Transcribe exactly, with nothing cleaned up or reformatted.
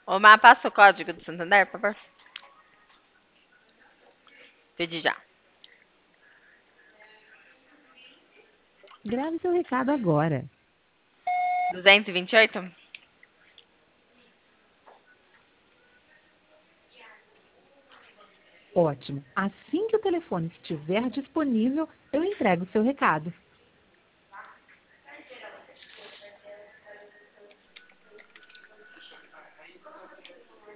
Ô, Má, passa o código do Santander, por favor. Pedi já. Grave seu recado agora. duzentos e vinte e oito? Ótimo. Assim que o telefone estiver disponível, eu entrego o seu recado.